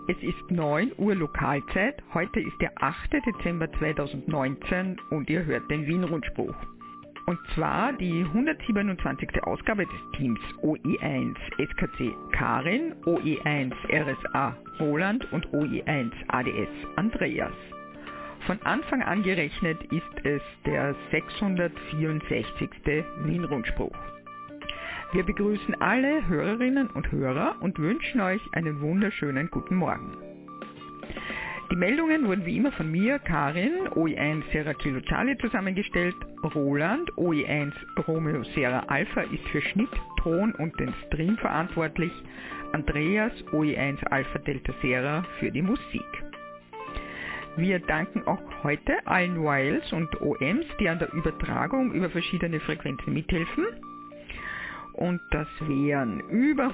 Es ist 9 Uhr Lokalzeit, heute ist der 8. Dezember 2019 und ihr hört den Wien-Rundspruch. Und zwar die 127. Ausgabe des Teams OE1 SKC Karin, OE1 RSA Roland und OE1 ADS Andreas. Von Anfang an gerechnet ist es der 664. Wien-Rundspruch. Wir begrüßen alle Hörerinnen und Hörer und wünschen euch einen wunderschönen guten Morgen. Die Meldungen wurden wie immer von mir, Karin, OE1 Sierra Kilo Charlie zusammengestellt. Roland, OE1 Romeo Sierra Alpha ist für Schnitt, Ton und den Stream verantwortlich. Andreas, OE1 Alpha Delta Sierra für die Musik. Wir danken auch heute allen Wiles und OMs, die an der Übertragung über verschiedene Frequenzen mithelfen. Und das wären über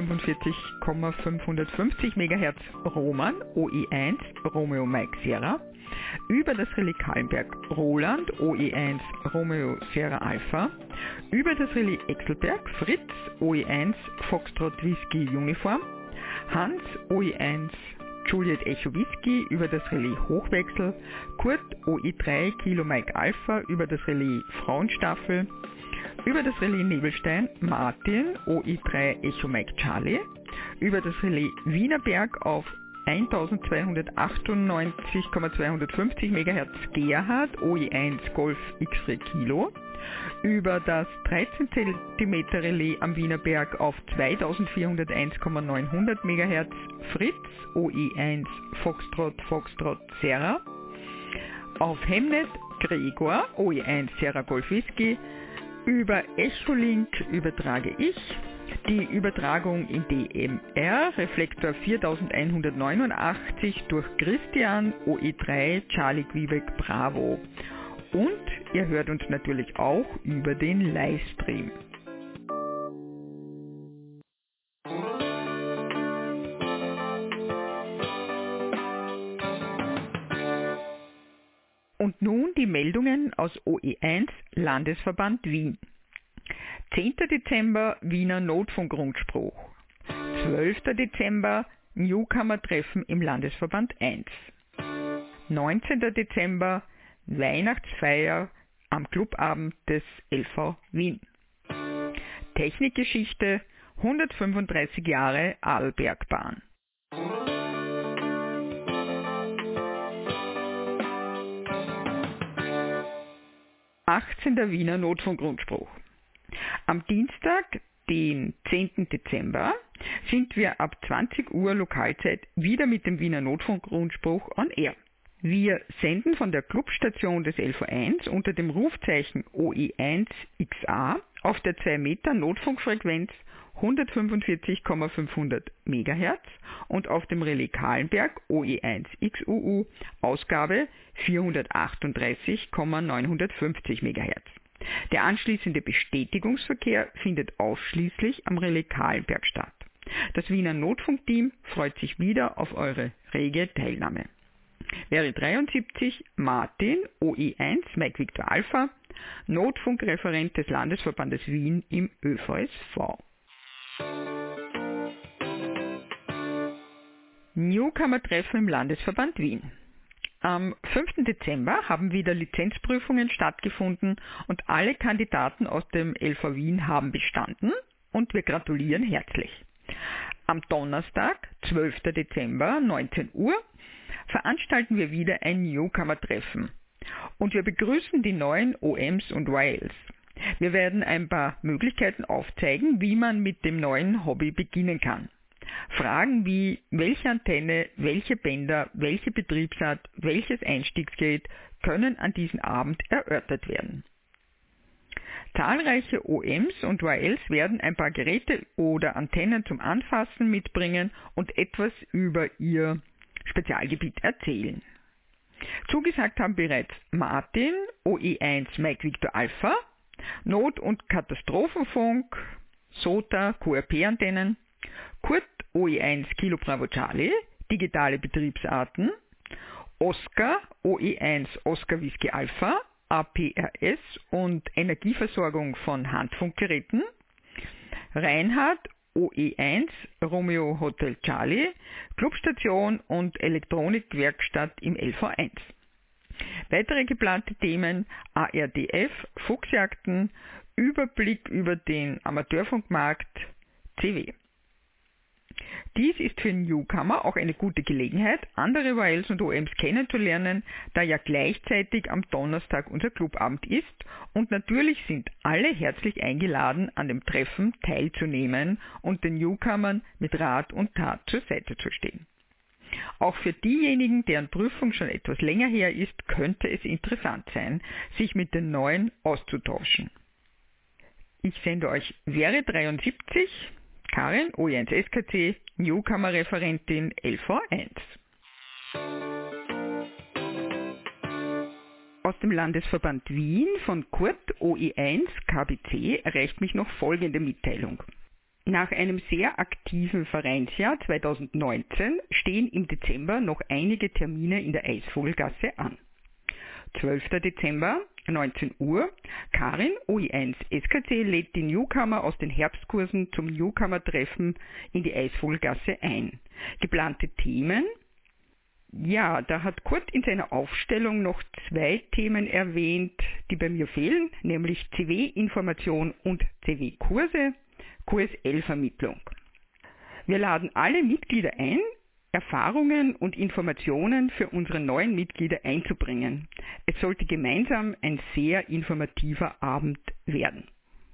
145,550 MHz Roman, OE1 Romeo Mike Sierra, über das Relais Kahlenberg Roland, OE1 Romeo Sierra Alpha, über das Relais Exelberg Fritz, OE1 Foxtrot Whisky Uniform, Hans, OE1 Juliet Echo Whisky über das Relais Hochwechsel, Kurt, OE3 Kilo Mike Alpha über das Relais Frauenstaffel, über das Relais Nebelstein Martin, OE3 Echo Mike Charlie, über das Relais Wienerberg auf 1298,250 MHz Gerhard, OE1 Golf X-Ray Kilo, über das 13 cm Relais am Wienerberg auf 2401,900 MHz Fritz, OE1 Foxtrot Serra, auf Hemnet Gregor, OE1 Serra Golf Whisky. Über Echolink übertrage ich die Übertragung in DMR, Reflektor 4189 durch Christian, OE3 Charlie Quebec Bravo. Und ihr hört uns natürlich auch über den Livestream. Und nun die Meldungen aus OE1 Landesverband Wien. 10. Dezember Wiener Notfunk-Rundspruch. 12. Dezember Newcomer-Treffen im Landesverband 1. 19. Dezember Weihnachtsfeier am Clubabend des LV Wien. Technikgeschichte 135 Jahre Arlbergbahn. 18. Wiener Notfunk-Rundspruch. Am Dienstag, den 10. Dezember, sind wir ab 20 Uhr Lokalzeit wieder mit dem Wiener Notfunk-Rundspruch on air. Wir senden von der Clubstation des LV1 unter dem Rufzeichen OE1XA auf der 2 Meter Notfunkfrequenz 145,500 MHz und auf dem Relais Kahlenberg OE1XUU Ausgabe 438,950 MHz. Der anschließende Bestätigungsverkehr findet ausschließlich am Relais Kahlenberg statt. Das Wiener Notfunkteam freut sich wieder auf eure rege Teilnahme. Wäre 73 Martin, OE1 Mike Victor Alpha, Notfunkreferent des Landesverbandes Wien im ÖVSV. Newcomer-Treffen im Landesverband Wien. Am 5. Dezember haben wieder Lizenzprüfungen stattgefunden und alle Kandidaten aus dem LV Wien haben bestanden und wir gratulieren herzlich. Am Donnerstag, 12. Dezember, 19 Uhr, veranstalten wir wieder ein Newcomer-Treffen und wir begrüßen die neuen OMs und YLs. Wir werden ein paar Möglichkeiten aufzeigen, wie man mit dem neuen Hobby beginnen kann. Fragen wie, welche Antenne, welche Bänder, welche Betriebsart, welches Einstiegsgerät können an diesem Abend erörtert werden. Zahlreiche OMs und YLs werden ein paar Geräte oder Antennen zum Anfassen mitbringen und etwas über ihr Spezialgebiet erzählen. Zugesagt haben bereits Martin, OE1 Mike Victor Alpha, Not- und Katastrophenfunk, SOTA, QRP-Antennen, Kurt, OE1 Kilo Bravo Charlie, digitale Betriebsarten, Oscar, OE1 Oscar Whisky Alpha, APRS und Energieversorgung von Handfunkgeräten, Reinhard, OE1 Romeo Hotel Charlie, Clubstation und Elektronikwerkstatt im LV1. Weitere geplante Themen: ARDF, Fuchsjagden, Überblick über den Amateurfunkmarkt, CW. Dies ist für Newcomer auch eine gute Gelegenheit, andere YLs und OMs kennenzulernen, da ja gleichzeitig am Donnerstag unser Clubabend ist, und natürlich sind alle herzlich eingeladen, an dem Treffen teilzunehmen und den Newcomern mit Rat und Tat zur Seite zu stehen. Auch für diejenigen, deren Prüfung schon etwas länger her ist, könnte es interessant sein, sich mit den Neuen auszutauschen. Ich sende euch Vere 73, Karin, OE1 SKC, Newcomer-Referentin LV1. Aus dem Landesverband Wien von Kurt OE1 KBC erreicht mich noch folgende Mitteilung. Nach einem sehr aktiven Vereinsjahr 2019 stehen im Dezember noch einige Termine in der Eisvogelgasse an. 12. Dezember, 19 Uhr, Karin, OE1 SKC, lädt die Newcomer aus den Herbstkursen zum Newcomer-Treffen in die Eisvogelgasse ein. Geplante Themen? Ja, da hat Kurt in seiner Aufstellung noch 2 Themen erwähnt, die bei mir fehlen, nämlich CW-Information und CW-Kurse, QSL-Vermittlung. Wir laden alle Mitglieder ein, Erfahrungen und Informationen für unsere neuen Mitglieder einzubringen. Es sollte gemeinsam ein sehr informativer Abend werden.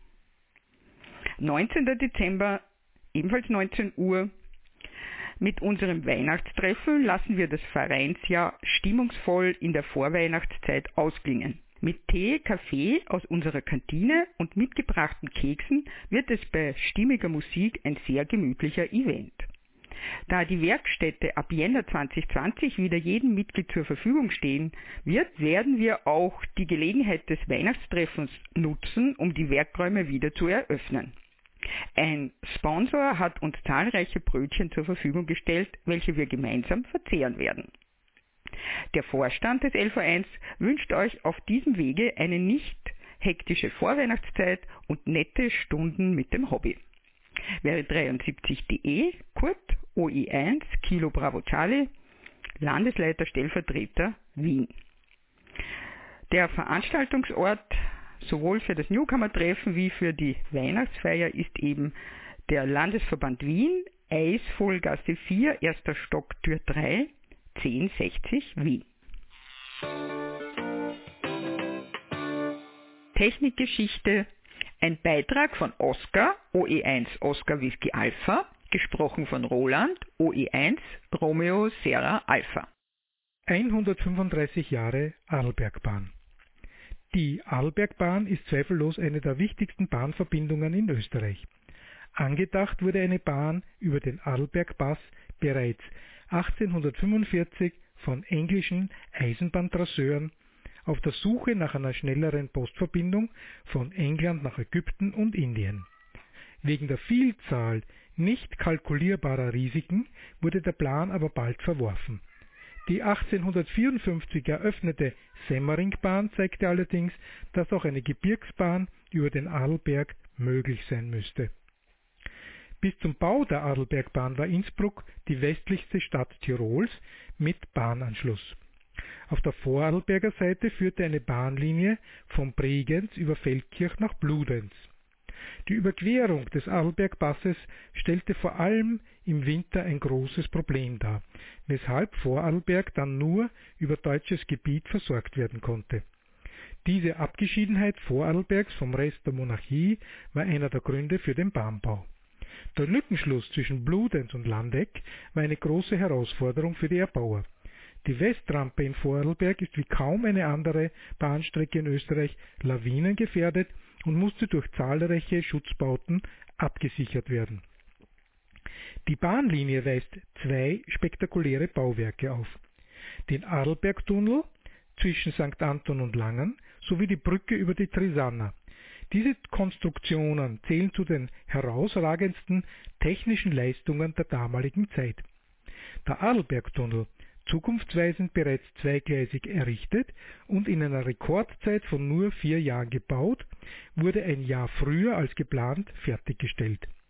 19. Dezember, ebenfalls 19 Uhr. Mit unserem Weihnachtstreffen lassen wir das Vereinsjahr stimmungsvoll in der Vorweihnachtszeit ausklingen. Mit Tee, Kaffee aus unserer Kantine und mitgebrachten Keksen wird es bei stimmiger Musik ein sehr gemütlicher Event. Da die Werkstätte ab Jänner 2020 wieder jedem Mitglied zur Verfügung stehen wird, werden wir auch die Gelegenheit des Weihnachtstreffens nutzen, um die Werkräume wieder zu eröffnen. Ein Sponsor hat uns zahlreiche Brötchen zur Verfügung gestellt, welche wir gemeinsam verzehren werden. Der Vorstand des LV1 wünscht euch auf diesem Wege eine nicht hektische Vorweihnachtszeit und nette Stunden mit dem Hobby. Vere73.de, Kurt, OE1, Kilo Bravo Charlie, Landesleiter Stellvertreter Wien. Der Veranstaltungsort sowohl für das Newcomer-Treffen wie für die Weihnachtsfeier ist eben der Landesverband Wien, Eisvogelgasse 4, 1. Stock, Tür 3, 1060 Wien. Technikgeschichte. Ein Beitrag von Oskar, OE1 Oscar Whisky Alpha, gesprochen von Roland, OE1 Romeo Sierra Alpha. 135 Jahre Arlbergbahn. Die Arlbergbahn ist zweifellos eine der wichtigsten Bahnverbindungen in Österreich. Angedacht wurde eine Bahn über den Arlbergpass bereits 1845 von englischen Eisenbahntrasseuren auf der Suche nach einer schnelleren Postverbindung von England nach Ägypten und Indien. Wegen der Vielzahl nicht kalkulierbarer Risiken wurde der Plan aber bald verworfen. Die 1854 eröffnete Semmeringbahn zeigte allerdings, dass auch eine Gebirgsbahn über den Arlberg möglich sein müsste. Bis zum Bau der Arlbergbahn war Innsbruck die westlichste Stadt Tirols mit Bahnanschluss. Auf der Vorarlberger Seite führte eine Bahnlinie von Bregenz über Feldkirch nach Bludenz. Die Überquerung des Arlbergpasses stellte vor allem im Winter ein großes Problem dar, weshalb Vorarlberg dann nur über deutsches Gebiet versorgt werden konnte. Diese Abgeschiedenheit Vorarlbergs vom Rest der Monarchie war einer der Gründe für den Bahnbau. Der Lückenschluss zwischen Bludenz und Landeck war eine große Herausforderung für die Erbauer. Die Westrampe in Vorarlberg ist wie kaum eine andere Bahnstrecke in Österreich lawinengefährdet und musste durch zahlreiche Schutzbauten abgesichert werden. Die Bahnlinie weist 2 spektakuläre Bauwerke auf: den Arlbergtunnel zwischen St. Anton und Langen sowie die Brücke über die Trisanna. Diese Konstruktionen zählen zu den herausragendsten technischen Leistungen der damaligen Zeit. Der Arlbergtunnel, zukunftsweisend bereits zweigleisig errichtet und in einer Rekordzeit von nur 4 Jahren gebaut, wurde ein Jahr früher als geplant fertiggestellt.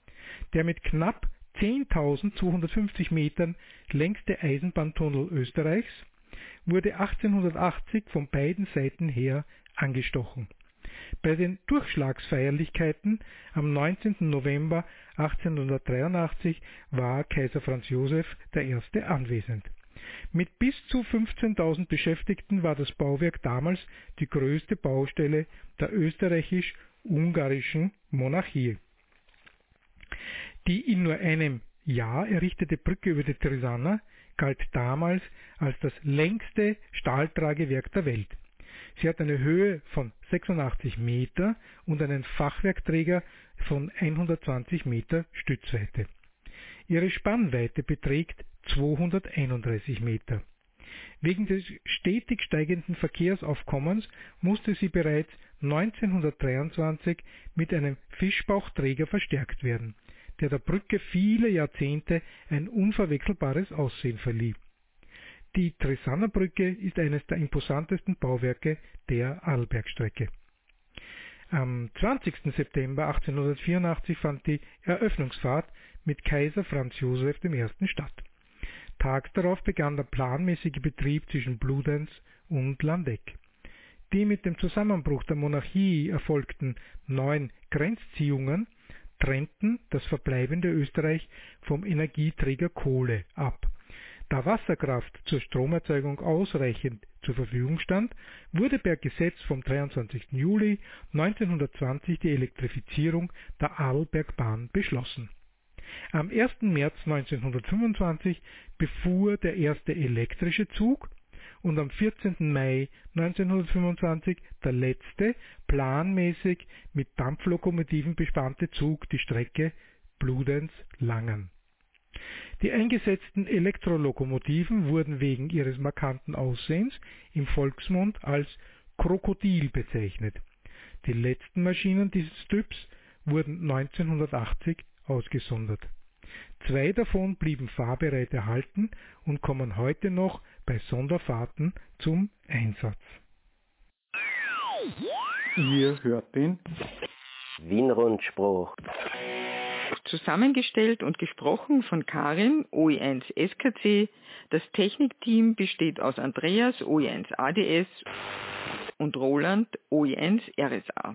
Der mit knapp 10.250 Metern längste Eisenbahntunnel Österreichs wurde 1880 von beiden Seiten her angestochen. Bei den Durchschlagsfeierlichkeiten am 19. November 1883 war Kaiser Franz Josef I. anwesend. Mit bis zu 15.000 Beschäftigten war das Bauwerk damals die größte Baustelle der österreichisch-ungarischen Monarchie. Die in nur einem Jahr errichtete Brücke über die Trasana galt damals als das längste Stahltragewerk der Welt. Sie hat eine Höhe von 86 Meter und einen Fachwerkträger von 120 Meter Stützweite. Ihre Spannweite beträgt 231 Meter. Wegen des stetig steigenden Verkehrsaufkommens musste sie bereits 1923 mit einem Fischbauchträger verstärkt werden, der der Brücke viele Jahrzehnte ein unverwechselbares Aussehen verlieh. Die Trasana-Brücke ist eines der imposantesten Bauwerke der Arlbergstrecke. Am 20. September 1884 fand die Eröffnungsfahrt mit Kaiser Franz Josef I. statt. Tags darauf begann der planmäßige Betrieb zwischen Bludenz und Landeck. Die mit dem Zusammenbruch der Monarchie erfolgten neuen Grenzziehungen trennten das verbleibende Österreich vom Energieträger Kohle ab. Da Wasserkraft zur Stromerzeugung ausreichend zur Verfügung stand, wurde per Gesetz vom 23. Juli 1920 die Elektrifizierung der Arlbergbahn beschlossen. Am 1. März 1925 befuhr der erste elektrische Zug und am 14. Mai 1925 der letzte planmäßig mit Dampflokomotiven bespannte Zug die Strecke Bludenz-Langen. Die eingesetzten Elektrolokomotiven wurden wegen ihres markanten Aussehens im Volksmund als Krokodil bezeichnet. Die letzten Maschinen dieses Typs wurden 1980 ausgesondert. 2 davon blieben fahrbereit erhalten und kommen heute noch bei Sonderfahrten zum Einsatz. Ihr hört den Wienrundspruch. Zusammengestellt und gesprochen von Karin, OE1 SKC. Das Technikteam besteht aus Andreas, OE1 ADS und Roland, OE1 RSA.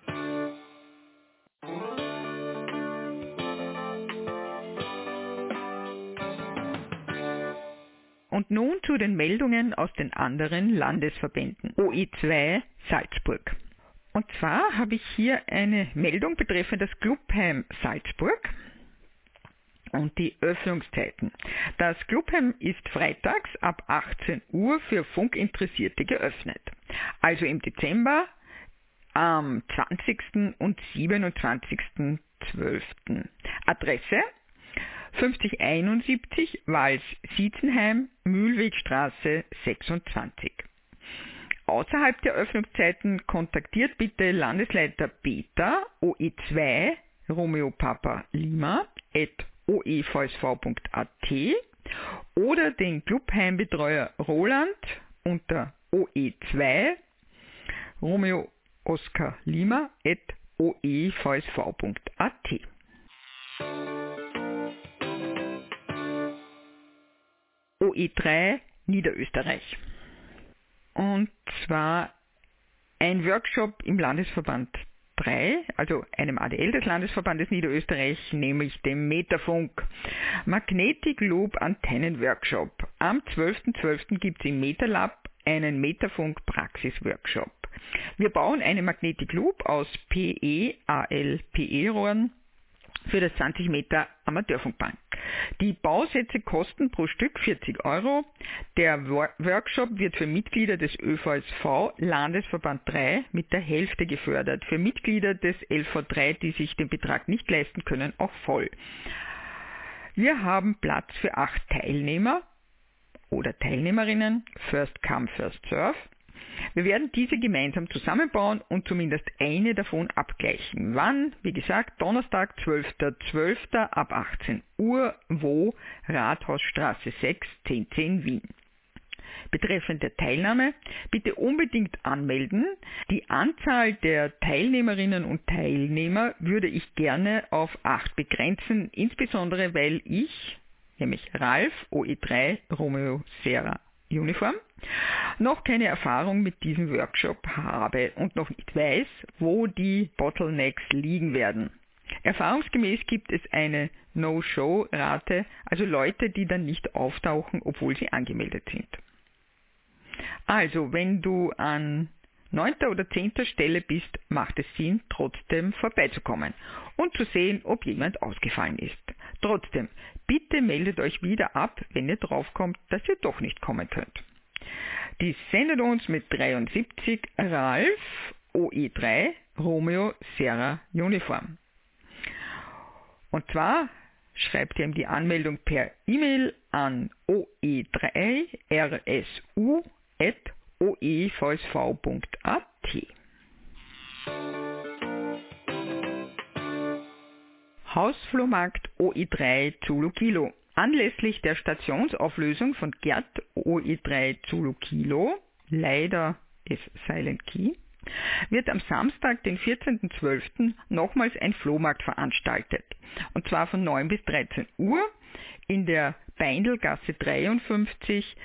Und nun zu den Meldungen aus den anderen Landesverbänden. OE2 Salzburg. Und zwar habe ich hier eine Meldung betreffend das Clubheim Salzburg und die Öffnungszeiten. Das Clubheim ist freitags ab 18 Uhr für Funkinteressierte geöffnet. Also im Dezember am 20. und 27.12. Adresse 5071 Wals-Sietzenheim, Mühlwegstraße 26. Außerhalb der Öffnungszeiten kontaktiert bitte Landesleiter Peter OE2 Romeo Papa Lima @oevsv.at oder den Clubheimbetreuer Roland unter OE2 Romeo Oscar Lima @oevsv.at. OE3 Niederösterreich. Und zwar ein Workshop im Landesverband 3, also einem ADL des Landesverbandes Niederösterreich, nämlich dem Metafunk Magnetic Loop Antennenworkshop. Am 12.12. gibt es im MetaLab einen Metafunk Praxisworkshop. Wir bauen eine Magnetic Loop aus PE-AL-PE-Rohren für das 20 Meter Amateurfunkband. Die Bausätze kosten pro Stück 40 €. Der Workshop wird für Mitglieder des ÖVSV Landesverband 3 mit der Hälfte gefördert. Für Mitglieder des LV3, die sich den Betrag nicht leisten können, auch voll. Wir haben Platz für 8 Teilnehmer oder Teilnehmerinnen, First Come, First Serve. Wir werden diese gemeinsam zusammenbauen und zumindest eine davon abgleichen. Wann? Wie gesagt, Donnerstag, 12.12. ab 18 Uhr, wo? Rathausstraße 6, 1010 Wien. betreffend der Teilnahme bitte unbedingt anmelden. Die Anzahl der Teilnehmerinnen und Teilnehmer würde ich gerne auf 8 begrenzen, insbesondere weil ich, nämlich Ralf, OE3, Romeo, Sierra, Uniform, noch keine Erfahrung mit diesem Workshop habe und noch nicht weiß, wo die Bottlenecks liegen werden. Erfahrungsgemäß gibt es eine No-Show-Rate, also Leute, die dann nicht auftauchen, obwohl sie angemeldet sind. Also, wenn du an 9. oder 10. Stelle bist, macht es Sinn, trotzdem vorbeizukommen und zu sehen, ob jemand ausgefallen ist. Trotzdem, bitte meldet euch wieder ab, wenn ihr draufkommt, dass ihr doch nicht kommen könnt. Dies sendet uns mit 73 Ralf, OE3, Romeo, Sierra, Uniform. Und zwar schreibt ihr ihm die Anmeldung per E-Mail an oe3rsu@oevsv.at. Hausflohmarkt OE3 Zulu Kilo. Anlässlich der Stationsauflösung von Gerd OE3 Zulu Kilo, leider ist Silent Key, wird am Samstag, den 14.12. nochmals ein Flohmarkt veranstaltet. Und zwar von 9 bis 13 Uhr in der Beindelgasse 53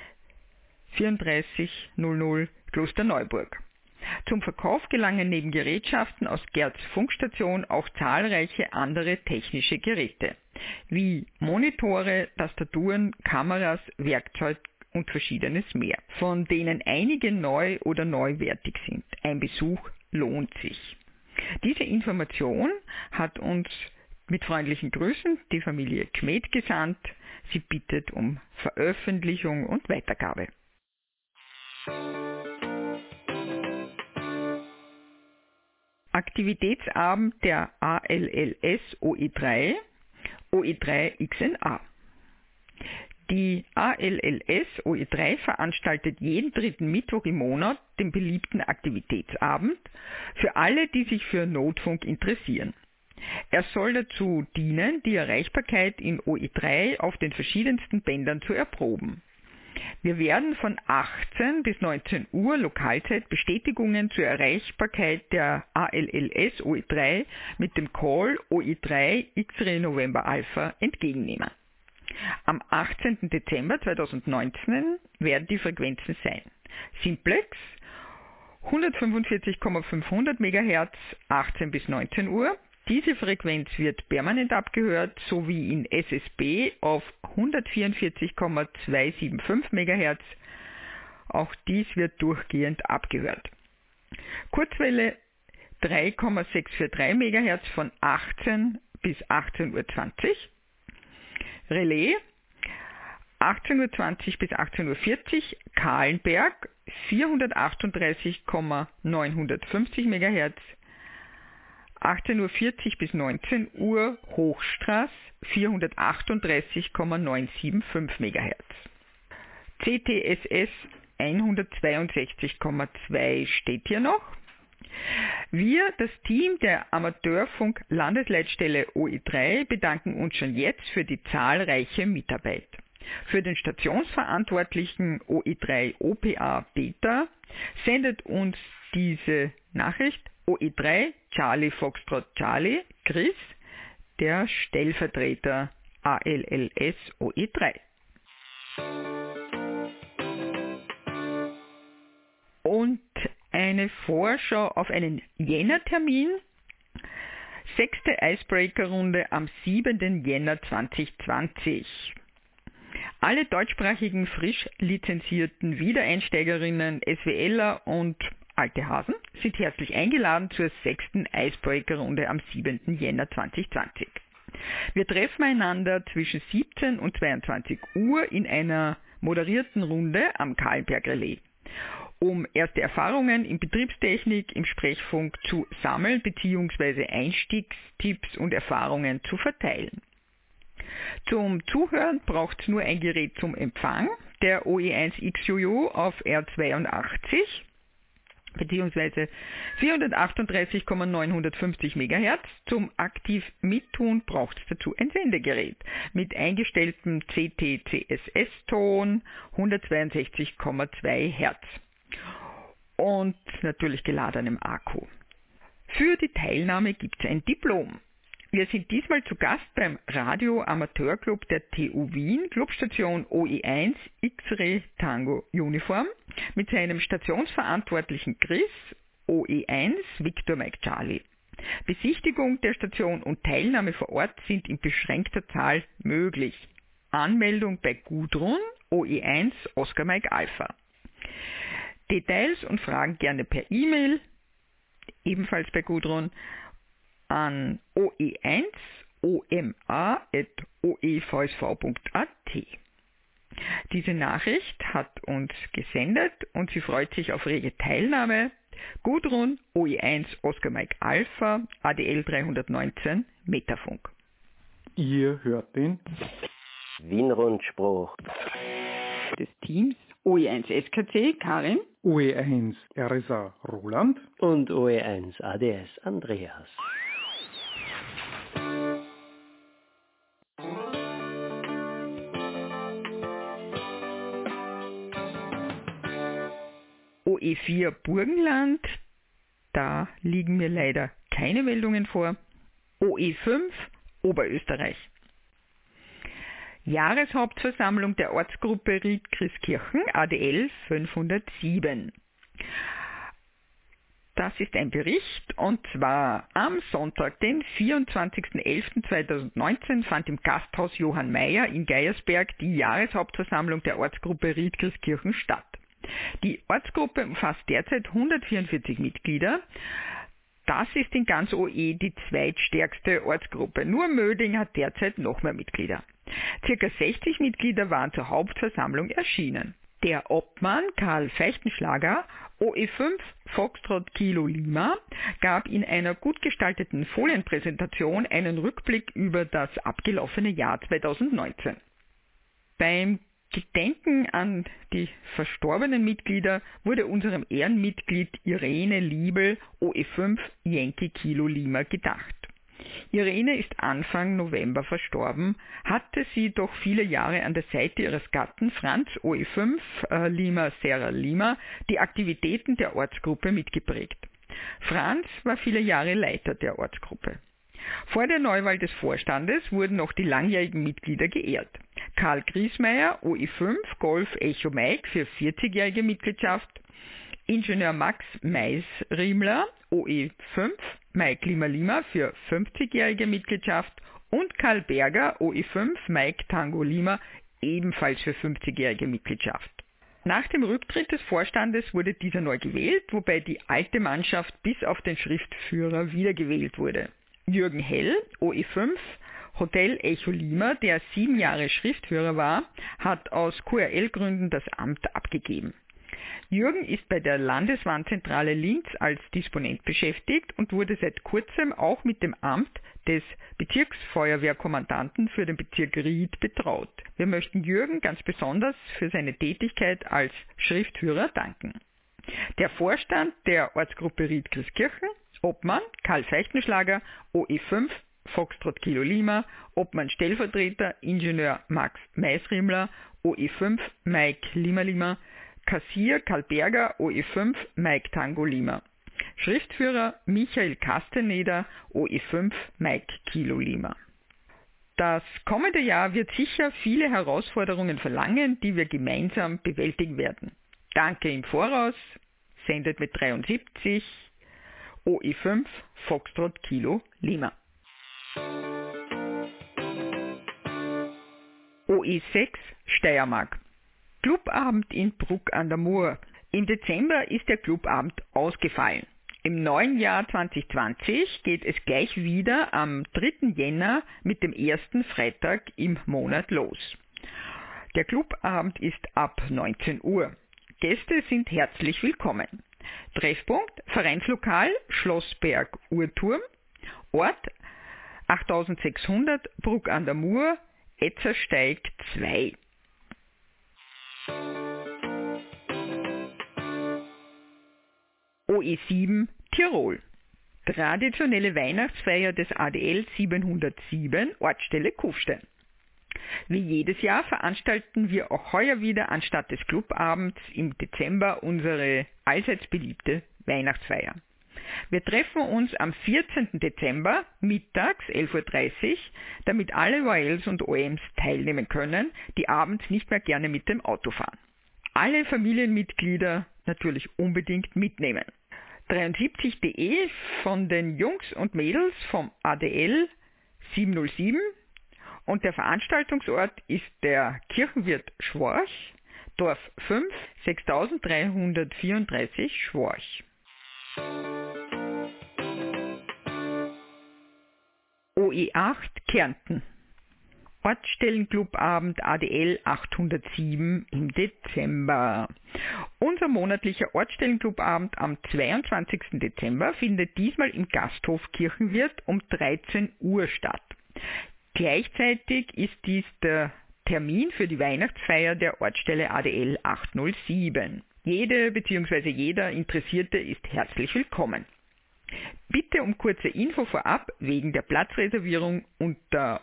3400 Klosterneuburg. Zum Verkauf gelangen neben Gerätschaften aus Gerds Funkstation auch zahlreiche andere technische Geräte, wie Monitore, Tastaturen, Kameras, Werkzeug und Verschiedenes mehr, von denen einige neu oder neuwertig sind. Ein Besuch lohnt sich. Diese Information hat uns mit freundlichen Grüßen die Familie Kmet gesandt. Sie bittet um Veröffentlichung und Weitergabe. Aktivitätsabend der ALLS OE3, OE3 XNA. Die ALLS OE3 veranstaltet jeden 3. Mittwoch im Monat den beliebten Aktivitätsabend für alle, die sich für Notfunk interessieren. Er soll dazu dienen, die Erreichbarkeit in OE3 auf den verschiedensten Bändern zu erproben. Wir werden von 18 bis 19 Uhr Lokalzeit Bestätigungen zur Erreichbarkeit der ALLS OE3 mit dem Call OE3 X-Ray November Alpha entgegennehmen. Am 18. Dezember 2019 werden die Frequenzen sein: Simplex 145,500 MHz 18 bis 19 Uhr. Diese Frequenz wird permanent abgehört, sowie in SSB auf 144,275 MHz. Auch dies wird durchgehend abgehört. Kurzwelle 3,643 MHz von 18 bis 18:20 Uhr. Relais 18:20 bis 18:40 Uhr, Kahlenberg 438,950 MHz, 18:40 bis 19 Uhr, Hochstraß 438,975 MHz. CTSS 162,2 steht hier noch. Wir, das Team der Amateurfunk-Landesleitstelle OE3, bedanken uns schon jetzt für die zahlreiche Mitarbeit. Für den Stationsverantwortlichen OE3 OPA Peter sendet uns diese Nachricht OE3 Charlie Foxtrot Charlie Chris, der Stellvertreter ALLS OE3. Und eine Vorschau auf einen Jännertermin. 6. Icebreaker-Runde am 7. Jänner 2020. Alle deutschsprachigen frisch lizenzierten Wiedereinsteigerinnen, SWLer und alte Hasen sind herzlich eingeladen zur 6. Icebreaker-Runde am 7. Jänner 2020. Wir treffen einander zwischen 17 und 22 Uhr in einer moderierten Runde am Kahlenberg Relais, um erste Erfahrungen in Betriebstechnik im Sprechfunk zu sammeln bzw. Einstiegstipps und Erfahrungen zu verteilen. Zum Zuhören braucht es nur ein Gerät zum Empfang, der OE1XUU auf R82. bzw. 438,950 MHz. Zum aktiv Mittun braucht es dazu ein Sendegerät mit eingestelltem CT-CSS-Ton 162,2 Hertz und natürlich geladenem Akku. Für die Teilnahme gibt es ein Diplom. Wir sind diesmal zu Gast beim Radio-Amateurclub der TU Wien, Clubstation OE1 X-Ray Tango Uniform, mit seinem Stationsverantwortlichen Chris, OE1 Victor Mike Charlie. Besichtigung der Station und Teilnahme vor Ort sind in beschränkter Zahl möglich. Anmeldung bei Gudrun, OE1 Oscar Mike Alpha. Details und Fragen gerne per E-Mail, ebenfalls bei Gudrun, an oe1oma@oevsv.at. Diese Nachricht hat uns gesendet und sie freut sich auf rege Teilnahme. Gudrun, OE1 Oscar Mike Alpha, ADL 319, Metafunk. Ihr hört den Wien-Rundspruch des Teams OE1 SKC Karin, OE1 RSA Roland und OE1 ADS Andreas. OE4 Burgenland, da liegen mir leider keine Meldungen vor. OE5 Oberösterreich. Jahreshauptversammlung der Ortsgruppe Ried-Christkirchen, ADL 507. Das ist ein Bericht und zwar am Sonntag, den 24.11.2019, fand im Gasthaus Johann Mayer in Geiersberg die Jahreshauptversammlung der Ortsgruppe Ried-Christkirchen statt. Die Ortsgruppe umfasst derzeit 144 Mitglieder. Das ist in ganz OE die zweitstärkste Ortsgruppe. Nur Möding hat derzeit noch mehr Mitglieder. Circa 60 Mitglieder waren zur Hauptversammlung erschienen. Der Obmann Karl Feichtenschlager, OE5 Foxtrot Kilo Lima, gab in einer gut gestalteten Folienpräsentation einen Rückblick über das abgelaufene Jahr 2019. Beim Gedenken an die verstorbenen Mitglieder wurde unserem Ehrenmitglied Irene Liebel, OE5 Yankee Kilo Lima, gedacht. Irene ist Anfang November verstorben, hatte sie doch viele Jahre an der Seite ihres Gatten Franz, OE5 Lima Serra Lima, die Aktivitäten der Ortsgruppe mitgeprägt. Franz war viele Jahre Leiter der Ortsgruppe. Vor der Neuwahl des Vorstandes wurden noch die langjährigen Mitglieder geehrt. Karl Griesmeier, OE5 Golf Echo Mike für 40-jährige Mitgliedschaft, Ingenieur Max Meisriemler, OE5 Mike Lima Lima für 50-jährige Mitgliedschaft und Karl Berger, OE5 Mike Tango Lima, ebenfalls für 50-jährige Mitgliedschaft. Nach dem Rücktritt des Vorstandes wurde dieser neu gewählt, wobei die alte Mannschaft bis auf den Schriftführer wiedergewählt wurde. Jürgen Hell, OE5 Hotel Echo Lima, der 7 Jahre Schriftführer war, hat aus QRL-Gründen das Amt abgegeben. Jürgen ist bei der Landeswarnzentrale Linz als Disponent beschäftigt und wurde seit kurzem auch mit dem Amt des Bezirksfeuerwehrkommandanten für den Bezirk Ried betraut. Wir möchten Jürgen ganz besonders für seine Tätigkeit als Schriftführer danken. Der Vorstand der Ortsgruppe Ried-Christkirchen, Obmann Karl Feichtenschlager, OE5 Foxtrot Kilo Lima, Obmann Stellvertreter Ingenieur Max Meisriemler, OE5 Mike Lima Lima, Kassier Karl Berger, OE5 Mike Tango Lima. Schriftführer Michael Kasteneder, OE5 Mike Kilo Lima. Das kommende Jahr wird sicher viele Herausforderungen verlangen, die wir gemeinsam bewältigen werden. Danke im Voraus, sendet mit 73, OE5 Foxtrot Kilo Lima. OE6 Steiermark. Clubabend in Bruck an der Mur. Im Dezember ist der Clubabend ausgefallen. Im neuen Jahr 2020 geht es gleich wieder am 3. Jänner mit dem ersten Freitag im Monat los. Der Clubabend ist ab 19 Uhr. Gäste sind herzlich willkommen. Treffpunkt Vereinslokal Schlossberg Uhrturm. Ort 8600 Bruck an der Mur, Etzersteig 2. OE7 Tirol. Traditionelle Weihnachtsfeier des ADL 707, Ortsstelle Kufstein. Wie jedes Jahr veranstalten wir auch heuer wieder anstatt des Clubabends im Dezember unsere allseits beliebte Weihnachtsfeier. Wir treffen uns am 14. Dezember mittags 11:30 Uhr, damit alle YLs und OMs teilnehmen können, die abends nicht mehr gerne mit dem Auto fahren. Alle Familienmitglieder natürlich unbedingt mitnehmen. 73.de von den Jungs und Mädels vom ADL 707 und der Veranstaltungsort ist der Kirchenwirt Schworch, Dorf 5, 6334 Schworch. OE8 Kärnten. Ortsstellenclubabend ADL 807 im Dezember. Unser monatlicher Ortsstellenclubabend am 22. Dezember findet diesmal im Gasthof Kirchenwirt um 13 Uhr statt. Gleichzeitig ist dies der Termin für die Weihnachtsfeier der Ortsstelle ADL 807. Jede bzw. jeder Interessierte ist herzlich willkommen. Bitte um kurze Info vorab wegen der Platzreservierung unter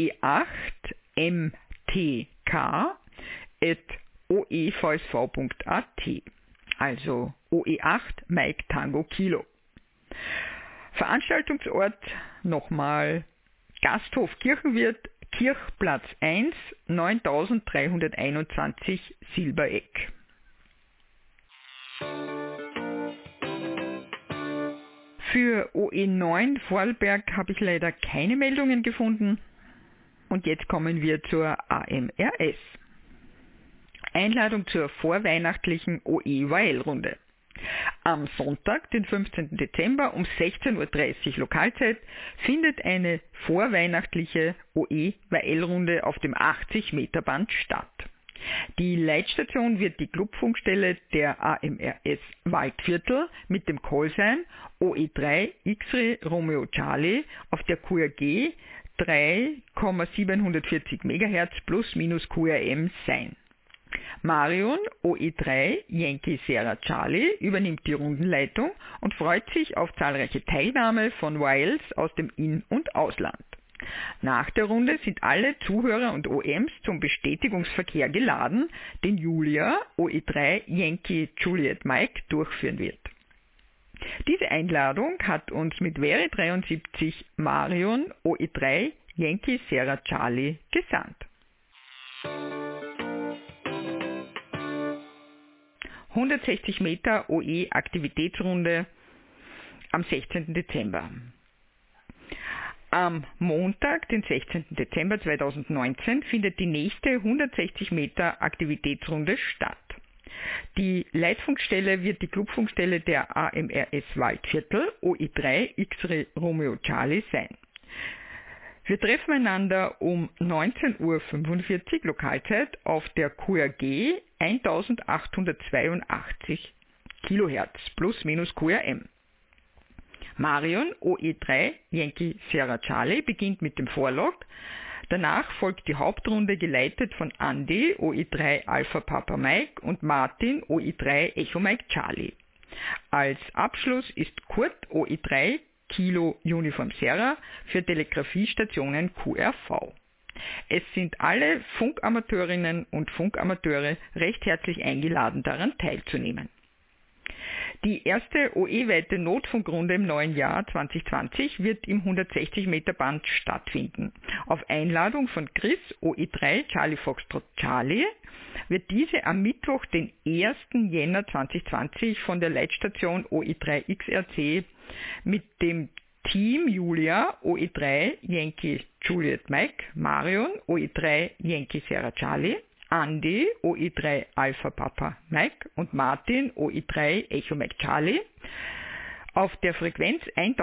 oe8mtk@oevsv.at, also OE8 Mike Tango Kilo. Veranstaltungsort nochmal Gasthof Kirchenwirt, Kirchplatz 1, 9321 Silbereck. Für OE9 Vorarlberg habe ich leider keine Meldungen gefunden. Und jetzt kommen wir zur AMRS. Einladung zur vorweihnachtlichen OE-YL-Runde. Am Sonntag, den 15. Dezember um 16:30 Uhr Lokalzeit, findet eine vorweihnachtliche OE-YL-Runde auf dem 80-Meter-Band statt. Die Leitstation wird die Clubfunkstelle der AMRS Waldviertel mit dem Callsign OE3 X-Ray Romeo Charlie auf der QRG 3,740 MHz plus minus QRM sein. Marion OE3 Yankee Sierra Charlie übernimmt die Rundenleitung und freut sich auf zahlreiche Teilnahme von YLs aus dem In- und Ausland. Nach der Runde sind alle Zuhörer und OMs zum Bestätigungsverkehr geladen, den Julia OE3 Yankee Juliet Mike durchführen wird. Diese Einladung hat uns mit Veri 73 Marion OE3 Yankee Sierra Charlie gesandt. 160 Meter OE Aktivitätsrunde am 16. Dezember. Am Montag, den 16. Dezember 2019, findet die nächste 160 Meter Aktivitätsrunde statt. Die Leitfunkstelle wird die Clubfunkstelle der AMRS Waldviertel OE3 X-Ray Romeo Charlie sein. Wir treffen einander um 19:45 Uhr Lokalzeit auf der QRG 1882 kHz plus minus QRM. Marion OE3 Yankee Sierra Charlie beginnt mit dem Vorlog. Danach folgt die Hauptrunde geleitet von Andy OE3 Alpha Papa Mike und Martin OE3 Echo Mike Charlie. Als Abschluss ist Kurt OE3 Kilo Uniform Sierra für Telegrafiestationen QRV. Es sind alle Funkamateurinnen und Funkamateure recht herzlich eingeladen, daran teilzunehmen. Die erste OE-weite Notfunkrunde im neuen Jahr 2020 wird im 160 Meter Band stattfinden. Auf Einladung von Chris OE3 Charlie Foxtrot Charlie wird diese am Mittwoch, den 1. Jänner 2020 von der Leitstation OE3 XRC mit dem Team Julia OE3 Yankee Juliet Mike, Marion OE3 Yankee Sierra Charlie, Andy OE3 Alpha Papa Mike und Martin OE3 Echo Mike Charlie auf der Frequenz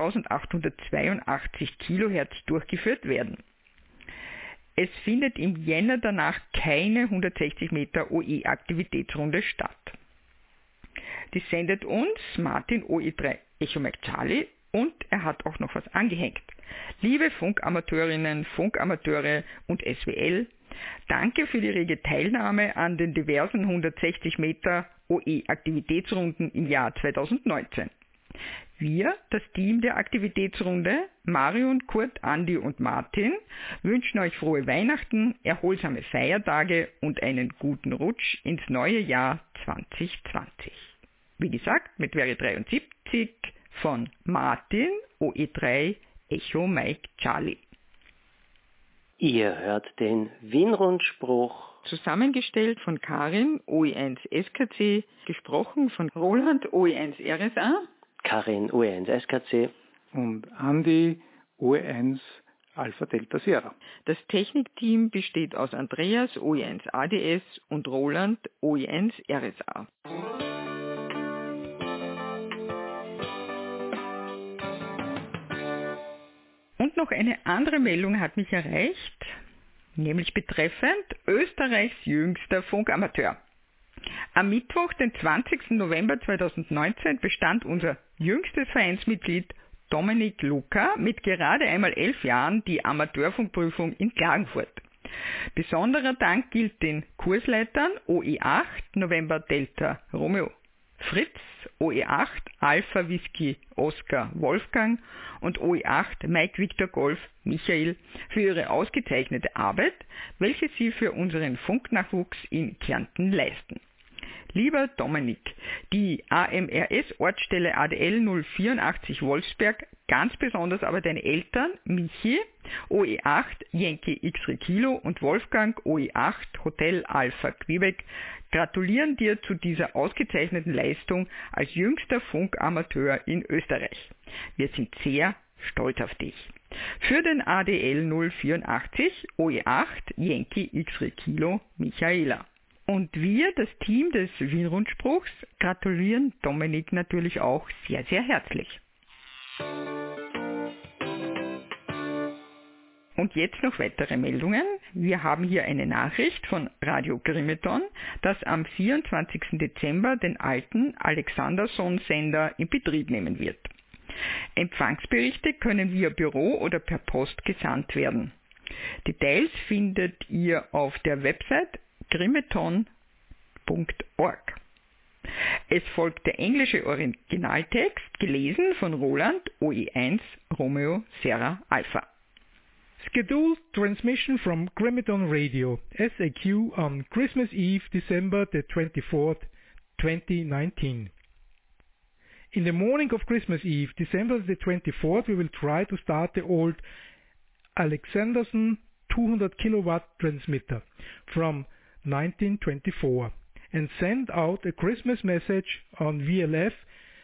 1882 kHz durchgeführt werden. Es findet im Jänner danach keine 160 Meter OE-Aktivitätsrunde statt. Dies sendet uns Martin OE3 Echo Mike Charlie und er hat auch noch was angehängt. Liebe Funkamateurinnen, Funkamateure und SWL, Danke für die rege Teilnahme an den diversen 160 Meter OE-Aktivitätsrunden im Jahr 2019. Wir, das Team der Aktivitätsrunde, Marion, Kurt, Andi und Martin, wünschen euch frohe Weihnachten, erholsame Feiertage und einen guten Rutsch ins neue Jahr 2020. Wie gesagt, mit Wäre 73 von Martin, OE3, Echo Mike Charlie. Ihr hört den Wien-Rundspruch. Zusammengestellt von Karin, OE1 SKC, gesprochen von Roland, OE1 RSA, Karin, OE1 SKC. Und Andi, OE1 Alpha Delta Sierra. Das Technikteam besteht aus Andreas, OE1 ADS und Roland, OE1 RSA. Und noch eine andere Meldung hat mich erreicht, nämlich betreffend Österreichs jüngster Funkamateur. Am Mittwoch, den 20. November 2019, bestand unser jüngstes Vereinsmitglied Dominik Luca mit gerade einmal 11 Jahren die Amateurfunkprüfung in Klagenfurt. Besonderer Dank gilt den Kursleitern OE8 November Delta Romeo Fritz, OE8 Alpha Whisky Oscar Wolfgang und OE8 Mike Victor Golf Michael für ihre ausgezeichnete Arbeit, welche sie für unseren Funknachwuchs in Kärnten leisten. Lieber Dominik, die AMRS-Ortsstelle ADL 084 Wolfsberg, ganz besonders aber deine Eltern, Michi, OE8 Yankee X-Ray Kilo und Wolfgang, OE8 Hotel Alpha Quebec, gratulieren dir zu dieser ausgezeichneten Leistung als jüngster Funkamateur in Österreich. Wir sind sehr stolz auf dich. Für den ADL 084 OE8 Yankee X-Ray Kilo Michaela. Und wir, das Team des Wien-Rundspruchs, gratulieren Dominik natürlich auch sehr, sehr herzlich. Und jetzt noch weitere Meldungen. Wir haben hier eine Nachricht von Radio Grimeton, das am 24. Dezember den alten Alexanderson-Sender in Betrieb nehmen wird. Empfangsberichte können via Büro oder per Post gesandt werden. Details findet ihr auf der Website grimeton.org. Es folgt der englische Originaltext, gelesen von Roland, OE1 Romeo Sierra Alpha. Scheduled transmission from Grimeton Radio, SAQ on Christmas Eve, December the 24th, 2019. In the morning of Christmas Eve, December the 24th, we will try to start the old Alexanderson 200 kilowatt transmitter from 1924 and send out a Christmas message on VLF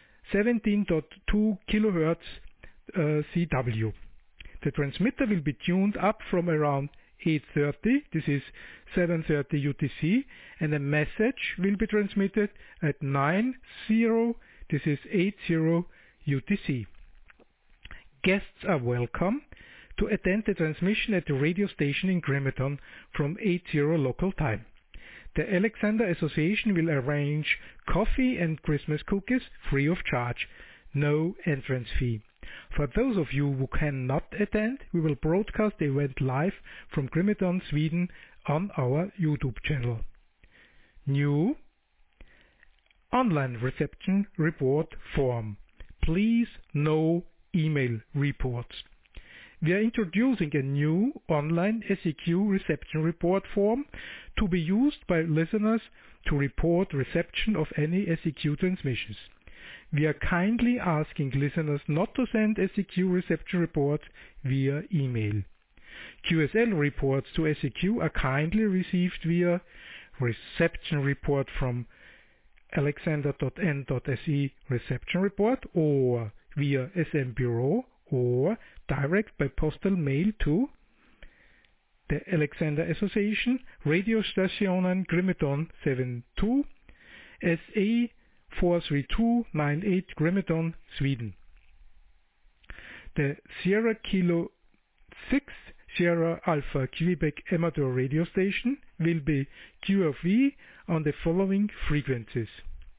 17.2 kHz CW. The transmitter will be tuned up from around 8:30, this is 7:30 UTC, and a message will be transmitted at 9:0, this is 80 UTC. Guests are welcome to attend the transmission at the radio station in Grimeton from 80 local time. The Alexander Association will arrange coffee and Christmas cookies free of charge, no entrance fee. For those of you who cannot attend, we will broadcast the event live from Grimeton, Sweden on our YouTube channel. New online reception report form. Please no email reports. We are introducing a new online SEQ reception report form to be used by listeners to report reception of any SEQ transmissions. We are kindly asking listeners not to send SEQ reception reports via email. QSL reports to SEQ are kindly received via reception report from alexander.n.se reception report or via SM Bureau or direct by postal mail to the Alexander Association, Radiostationen Grimeton 72, SA 43298 Grimeton, Sweden. The Sierra Kilo 6 Sierra Alpha Quebec amateur radio station will be QFV on the following frequencies: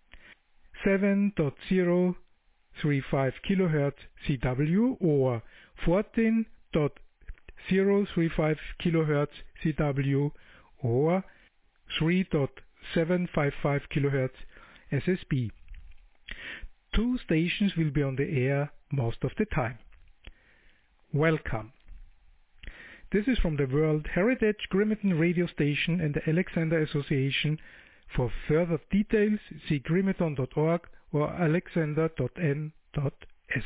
7.035 kHz CW or 14.035 kHz CW or 3.755 kHz SSB. 2 stations will be on the air most of the time. Welcome. This is from the World Heritage Grimeton Radio Station and the Alexander Association. For further details, see grimeton.org or alexander.n.s.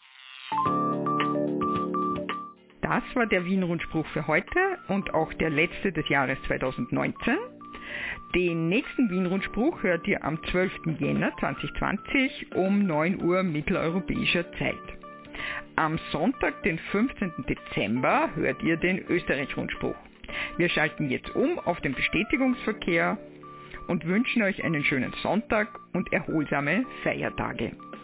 Das war der Wien-Rundspruch für heute und auch der letzte des Jahres 2019. Den nächsten Wien-Rundspruch hört ihr am 12. Jänner 2020 um 9 Uhr mitteleuropäischer Zeit. Am Sonntag, den 15. Dezember, hört ihr den Österreich-Rundspruch. Wir schalten jetzt um auf den Bestätigungsverkehr und wünschen euch einen schönen Sonntag und erholsame Feiertage.